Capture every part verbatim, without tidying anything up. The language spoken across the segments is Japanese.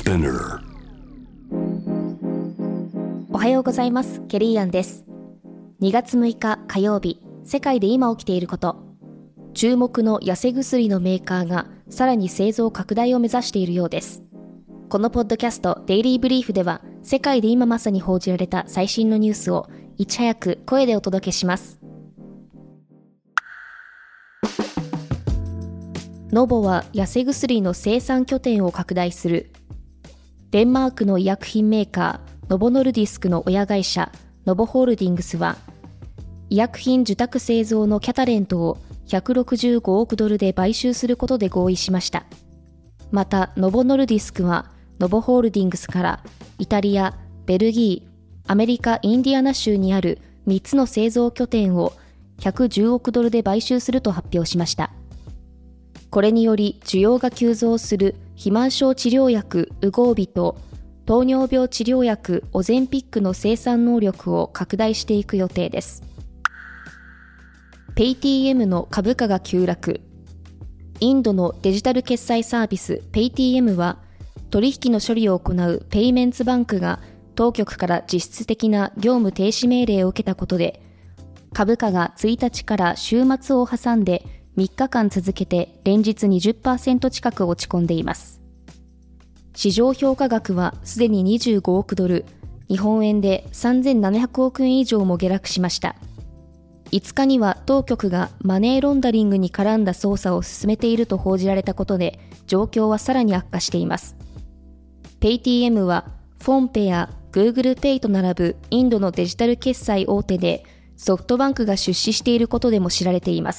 Spinner。 おはようございます。ケリーアンです。にがつむいか火曜日、世界で今起きていること。注目の痩せ薬のメーカーがさらに製造拡大を目指しているようです。このポッドキャストデイリーブリーフでは、世界で今まさに報じられた最新のニュースをいち早く声でお届けします。ノボは痩せ薬の生産拠点を拡大する。デンマークの医薬品メーカーノボノルディスクの親会社ノボホールディングスは、医薬品受託製造のキャタレントをひゃくろくじゅうごおくドルで買収することで合意しました。またノボノルディスクはノボホールディングスからイタリア、ベルギー、アメリカ・インディアナ州にあるみっつの製造拠点をひゃくじゅうおくドルで買収すると発表しました。これにより需要が急増する肥満症治療薬ウゴービと糖尿病治療薬オゼンピックの生産能力を拡大していく予定です。ペイティーエム の株価が急落。インドのデジタル決済サービスペイティーエムは、取引の処理を行うペイメンツバンクが当局から実質的な業務停止命令を受けたことで、株価がついたちから週末を挟んでみっかかん続けて連日 にじゅっパーセント 近く落ち込んでいます。市場評価額はすでににじゅうごおくドル、日本円でさんぜんななひゃくおくえん以上も下落しました。いつかには当局がマネーロンダリングに絡んだ捜査を進めていると報じられたことで、状況はさらに悪化しています。ペイティーエム はフォンペや Google Pay と並ぶインドのデジタル決済大手で、ソフトバンクが出資していることでも知られています。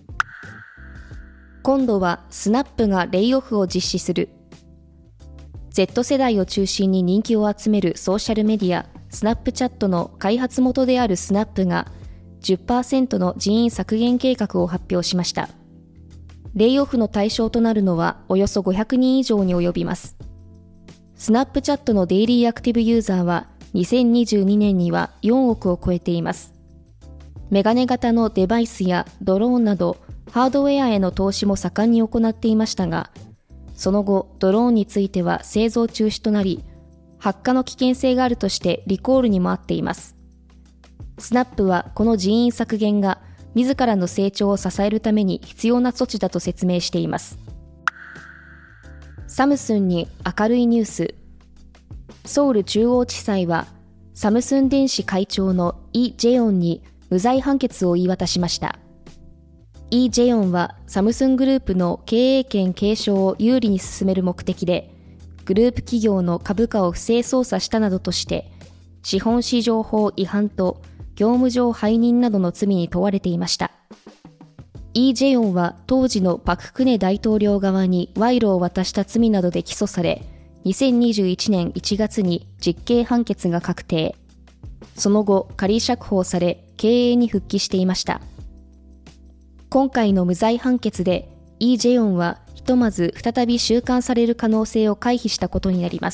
今度はスナップがレイオフを実施する。Z 世代を中心に人気を集めるソーシャルメディアスナップチャットの開発元であるスナップが じゅっパーセント の人員削減計画を発表しました。レイオフの対象となるのはおよそごひゃくにん以上に及びます。スナップチャットのデイリーアクティブユーザーはにせんにじゅうにねんにはよんおくを超えています。メガネ型のデバイスやドローンなどハードウェアへの投資も盛んに行っていましたが、その後ドローンについては製造中止となり、発火の危険性があるとしてリコールにもあっています。スナップはこの人員削減が自らの成長を支えるために必要な措置だと説明しています。サムスンに明るいニュース。ソウル中央地裁はサムスン電子会長のイ・ジェヨンに無罪判決を言い渡しました。イ・ジェヨンはサムスングループの経営権継承を有利に進める目的で、グループ企業の株価を不正操作したなどとして、資本市場法違反と業務上背任などの罪に問われていました。イ・ジェヨンは当時のパク・クネ大統領側に賄賂を渡した罪などで起訴され、にせんにじゅういちねんいちがつに実刑判決が確定。その後、仮釈放され、経営に復帰していました。今回の無罪判決で、イ・ジェヨンはひとまず再び収監される可能性を回避したことになります。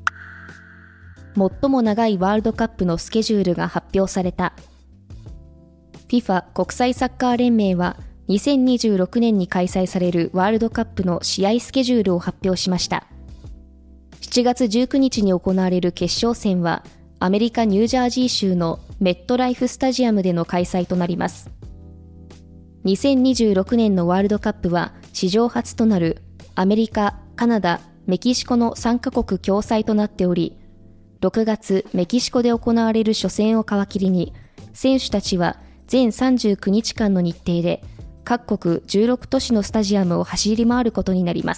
最も長いワールドカップのスケジュールが発表された。フィファ 国際サッカー連盟はにせんにじゅうろくねんに開催されるワールドカップの試合スケジュールを発表しました。しちがつじゅうくにちに行われる決勝戦はアメリカ・ニュージャージー州のメットライフスタジアムでの開催となります。にせんにじゅうろくねんのワールドカップは史上初となるアメリカ、カナダ、メキシコのさんかこく共催となっており、ろくがつメキシコで行われる初戦を皮切りに、選手たちは全さんじゅうくにちかんの日程で各国じゅうろくとしのスタジアムを走り回ることになります。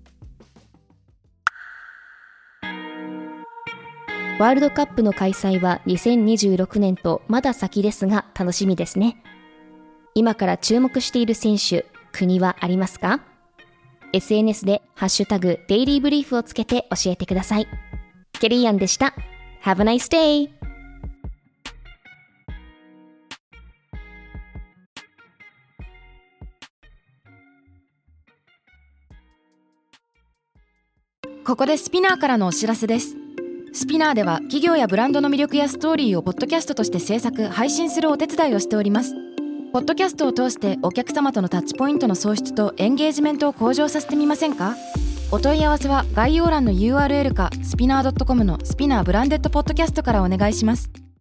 ワールドカップの開催はにせんにじゅうろくねんとまだ先ですが楽しみですね。今から注目している選手、国はありますか？ エスエヌエス でハッシュタグデイリーブリーフをつけて教えてください。ケリーアンでした。Have a nice day! ここでスピナーからのお知らせです。スピナーでは企業やブランドの魅力やストーリーをポッドキャストとして制作・配信するお手伝いをしております。ポッドキャストを通してお客様とのタッチポイントの創出とエンゲージメントを向上させてみませんか？ お問い合わせは概要欄の ユーアールエル かスピナー ドットコム のスピナーブランデッドポッドキャストからお願いします。